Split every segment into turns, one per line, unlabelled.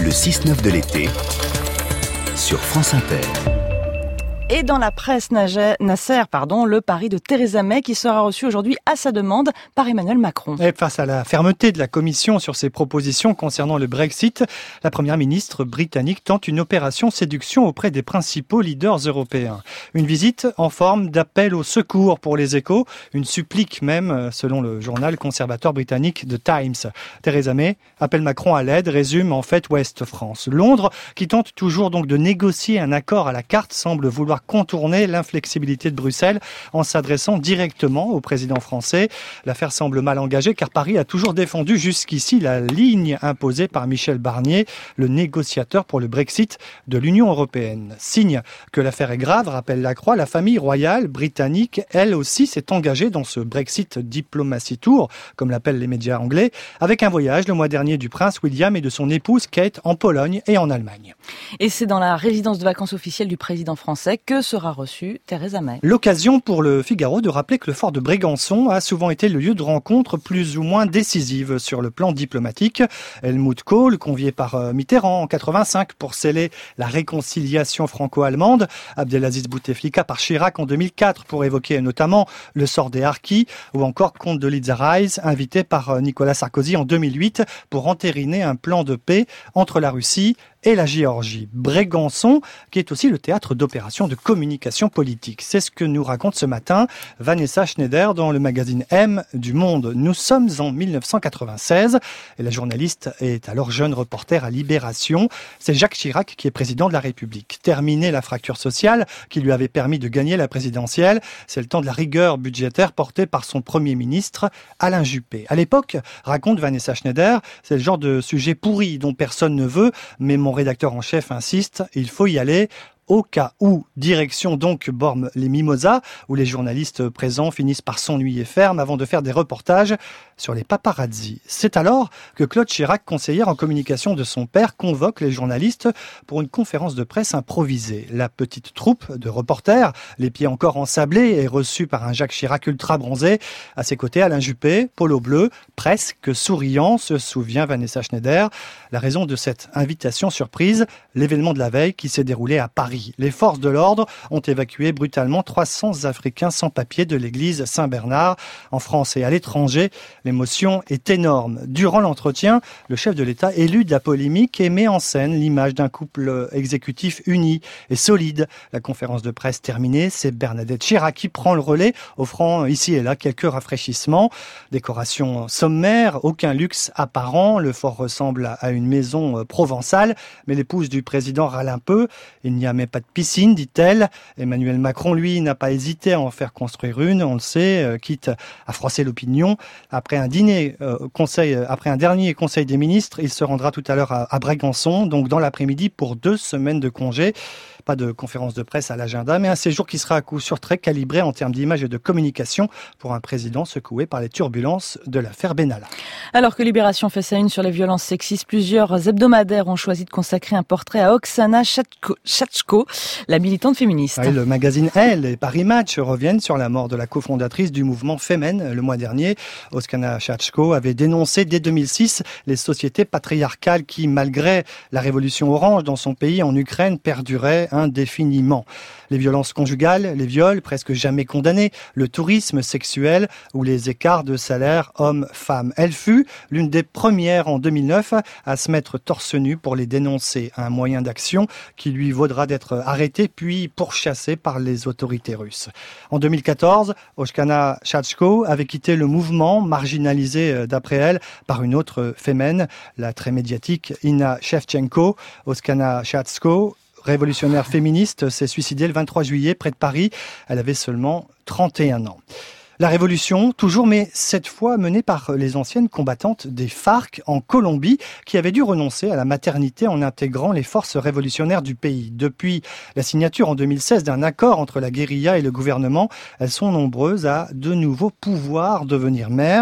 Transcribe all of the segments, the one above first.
Le 6-9 de l'été sur France Inter.
Et dans la presse, Nasser, le pari de Theresa May qui sera reçu aujourd'hui à sa demande par Emmanuel Macron.
Et face à la fermeté de la Commission sur ses propositions concernant le Brexit, la première ministre britannique tente une opération séduction auprès des principaux leaders européens. Une visite en forme d'appel au secours pour les Échos, une supplique même, selon le journal conservateur britannique The Times. Theresa May appelle Macron à l'aide, résume en fait Ouest France. Londres, qui tente toujours donc de négocier un accord à la carte, semble vouloir contourner l'inflexibilité de Bruxelles en s'adressant directement au président français. L'affaire semble mal engagée car Paris a toujours défendu jusqu'ici la ligne imposée par Michel Barnier, le négociateur pour le Brexit de l'Union européenne. Signe que l'affaire est grave, rappelle la Croix, la famille royale britannique, elle aussi, s'est engagée dans ce Brexit Diplomacy Tour, comme l'appellent les médias anglais, avec un voyage le mois dernier du prince William et de son épouse Kate en Pologne et en Allemagne.
Et c'est dans la résidence de vacances officielle du président français que sera reçue Theresa May.
L'occasion pour le Figaro de rappeler que le fort de Brégançon a souvent été le lieu de rencontres plus ou moins décisives sur le plan diplomatique. Helmut Kohl, convié par Mitterrand en 85 pour sceller la réconciliation franco-allemande, Abdelaziz Bouteflika par Chirac en 2004 pour évoquer notamment le sort des harkis, ou encore Condoleezza Rice, invité par Nicolas Sarkozy en 2008 pour entériner un plan de paix entre la Russie et la Géorgie. Brégançon, qui est aussi le théâtre d'opérations de communication politique. C'est ce que nous raconte ce matin Vanessa Schneider dans le magazine M du Monde. Nous sommes en 1996 et la journaliste est alors jeune reporter à Libération. C'est Jacques Chirac qui est président de la République. Terminée la fracture sociale qui lui avait permis de gagner la présidentielle, c'est le temps de la rigueur budgétaire portée par son premier ministre, Alain Juppé. À l'époque, raconte Vanessa Schneider, c'est le genre de sujet pourri dont personne ne veut, mais mon rédacteur en chef insiste, il faut y aller au cas où. Direction donc Bormes-les-Mimosas, où les journalistes présents finissent par s'ennuyer ferme avant de faire des reportages sur les paparazzis. C'est alors que Claude Chirac, conseillère en communication de son père, convoque les journalistes pour une conférence de presse improvisée. La petite troupe de reporters, les pieds encore ensablés, est reçue par un Jacques Chirac ultra bronzé. À ses côtés, Alain Juppé, polo bleu, presque souriant, se souvient Vanessa Schneider. La raison de cette invitation surprise, l'événement de la veille qui s'est déroulé à Paris. Les forces de l'ordre ont évacué brutalement 300 Africains sans papier de l'église Saint-Bernard. En France et à l'étranger, l'émotion est énorme. Durant l'entretien, le chef de l'État élude la polémique et met en scène l'image d'un couple exécutif uni et solide. La conférence de presse terminée, c'est Bernadette Chirac qui prend le relais, offrant ici et là quelques rafraîchissements. Décoration sommaire, aucun luxe apparent. Le fort ressemble à une maison provençale, mais l'épouse du président râle un peu. Il n'y a même pas de piscine, dit-elle. Emmanuel Macron, lui, n'a pas hésité à en faire construire une, on le sait, quitte à froisser l'opinion. Après un dernier conseil des ministres, il se rendra tout à l'heure à Brégançon, donc dans l'après-midi pour 2 semaines de congé. Pas de conférence de presse à l'agenda, mais un séjour qui sera à coup sûr très calibré en termes d'image et de communication pour un président secoué par les turbulences de l'affaire Benalla.
Alors que Libération fait sa une sur les violences sexistes, plusieurs hebdomadaires ont choisi de consacrer un portrait à Oksana Chatchko, la militante féministe.
Oui, le magazine Elle et Paris Match reviennent sur la mort de la cofondatrice du mouvement Femen le mois dernier. Oksana Chatchko avait dénoncé dès 2006 les sociétés patriarcales qui, malgré la révolution orange dans son pays en Ukraine, perduraient indéfiniment. Les violences conjugales, les viols presque jamais condamnés, le tourisme sexuel ou les écarts de salaire hommes-femmes. Elle fut l'une des premières en 2009 à se mettre torse nu pour les dénoncer. Un moyen d'action qui lui vaudra d'être arrêtée puis pourchassée par les autorités russes. En 2014, Oksana Chatchko avait quitté le mouvement, marginalisé d'après elle par une autre fémène, la très médiatique Inna Shevchenko. Oksana Chatchko, révolutionnaire féministe, s'est suicidée le 23 juillet près de Paris. Elle avait seulement 31 ans. La révolution, toujours, mais cette fois menée par les anciennes combattantes des FARC en Colombie, qui avaient dû renoncer à la maternité en intégrant les forces révolutionnaires du pays. Depuis la signature en 2016 d'un accord entre la guérilla et le gouvernement, elles sont nombreuses à de nouveau pouvoir devenir mères.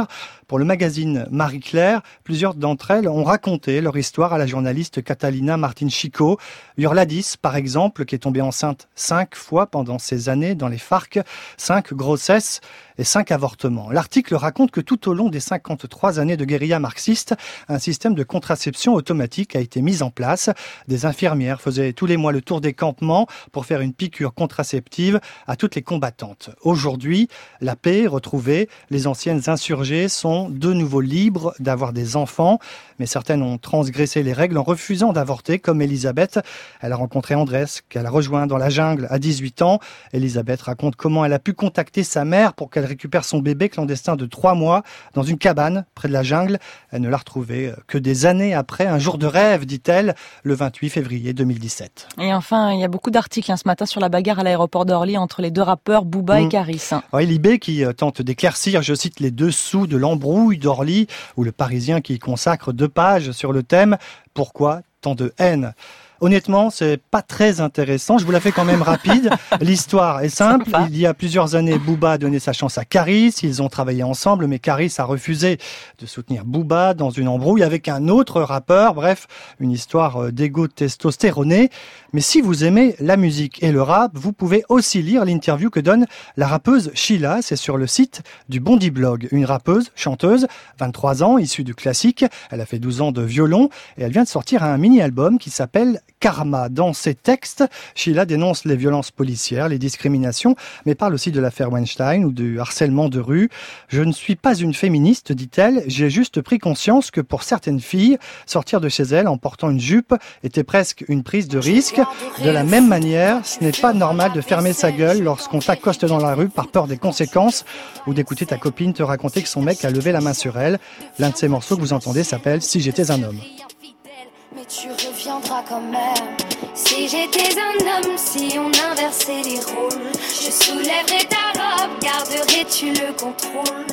Pour le magazine Marie-Claire, plusieurs d'entre elles ont raconté leur histoire à la journaliste Catalina Martin-Chico. Hurladis, par exemple, qui est tombée enceinte 5 fois pendant ces années dans les FARC, 5 grossesses et 5 avortements. L'article raconte que tout au long des 53 années de guérilla marxiste, un système de contraception automatique a été mis en place. Des infirmières faisaient tous les mois le tour des campements pour faire une piqûre contraceptive à toutes les combattantes. Aujourd'hui, la paix est retrouvée. Les anciennes insurgées sont de nouveau libres d'avoir des enfants, mais certaines ont transgressé les règles en refusant d'avorter, comme Elisabeth. Elle a rencontré Andrés, qu'elle a rejoint dans la jungle à 18 ans. Elisabeth raconte comment elle a pu contacter sa mère pour qu'elle récupère son bébé clandestin de 3 mois dans une cabane près de la jungle. Elle ne l'a retrouvé que des années après, un jour de rêve, dit-elle, le 28 février 2017.
Et enfin, il y a beaucoup d'articles ce matin sur la bagarre à l'aéroport d'Orly entre les deux rappeurs Booba et Caris.
Oui, Libé qui tente d'éclaircir, je cite, les dessous de l'embrouille d'Orly, ou le Parisien qui consacre 2 pages sur le thème « Pourquoi tant de haine ?» Honnêtement, c'est pas très intéressant. Je vous la fais quand même rapide. L'histoire est simple. Il y a plusieurs années, Booba a donné sa chance à Caris. Ils ont travaillé ensemble, mais Caris a refusé de soutenir Booba dans une embrouille avec un autre rappeur. Bref, une histoire d'égo testostéroné. Mais si vous aimez la musique et le rap, vous pouvez aussi lire l'interview que donne la rappeuse Sheila. C'est sur le site du Bondi Blog. Une rappeuse, chanteuse, 23 ans, issue du classique. Elle a fait 12 ans de violon et elle vient de sortir un mini-album qui s'appelle Karma. Dans ses textes, Sheila dénonce les violences policières, les discriminations, mais parle aussi de l'affaire Weinstein ou du harcèlement de rue. Je ne suis pas une féministe, dit-elle, j'ai juste pris conscience que pour certaines filles, sortir de chez elles en portant une jupe était presque une prise de risque. De la même manière, ce n'est pas normal de fermer sa gueule lorsqu'on t'accoste dans la rue par peur des conséquences ou d'écouter ta copine te raconter que son mec a levé la main sur elle. L'un de ces morceaux que vous entendez s'appelle « Si j'étais un homme ».
Mais tu reviendras quand même. Si j'étais un homme, si on inversait les rôles, je soulèverais ta robe, garderais-tu le contrôle?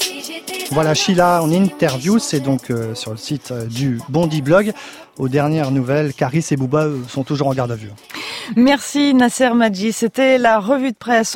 Voilà, Sheila en interview, c'est donc sur le site du Bondi Blog. Aux dernières nouvelles, Caris et Booba sont toujours en garde à vue.
Merci Nasser Madji, c'était la revue de presse.